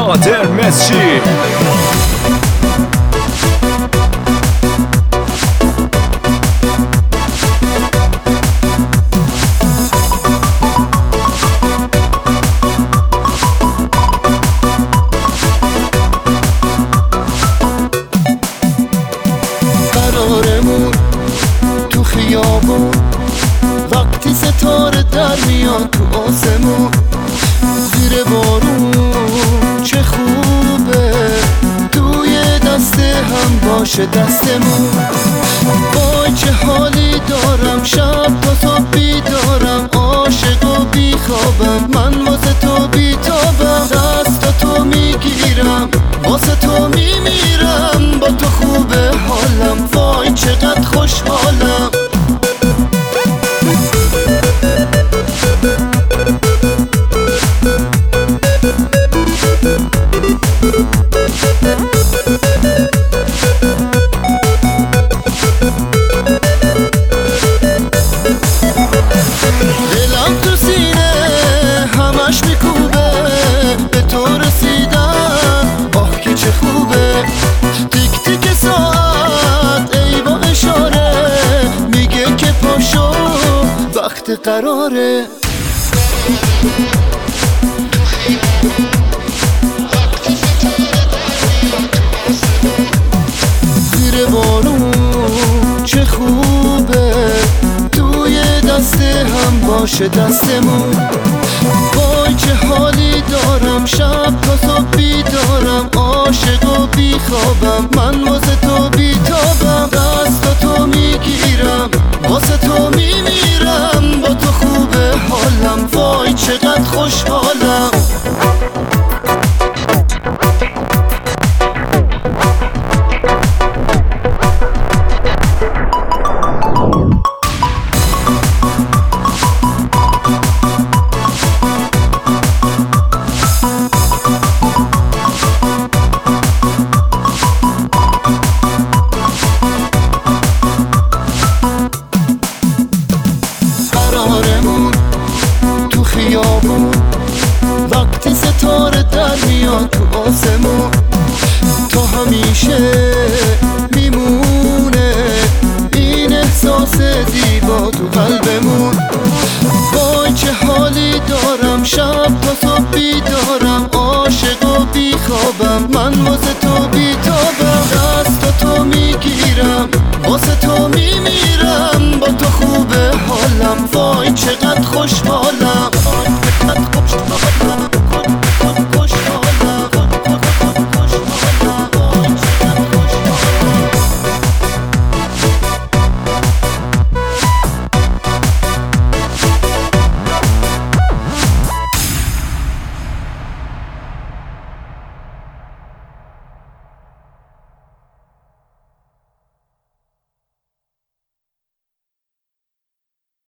نادر مسچی. قرارمون تو خیابون وقتی ستاره در میاد تو آسمون، زیر بارون چه خوبه توی دست هم باشه دستمون. وای چه حالی دارم، شب تا صبح بیدارم، عاشق و بیخوابم، من واسه تو بیتابم، دست تو میگیرم واسه تو میمیرم، با تو خوبه حالم، وای چقدر خوشحالم. دلم تو سینه همش میکوبه، به تو رسیدم آه که چه خوبه. تیک تیک ساعت ای با اشاره میگه که پاشو وقت قراره. زیر بارون چه خوبه توی دست هم باشه دستمون. وای چه حالی دارم، شب تا صبح بیدارم، عاشق و بیخوابم، من واسه تو بیتابم، دست تو میگیرم واسه تو میمیرم، با تو خوبه حالم، وای چقدر خوشحالم. قرارمون تو خیابون وقتی ستاره در میاد تو آسمون، تو همیشه میمونه این احساس زیبا تو قلبمون. وای چه حالی دارم، شب تا صبح بیدارم، عاشق و بیخوابم، من واسه تو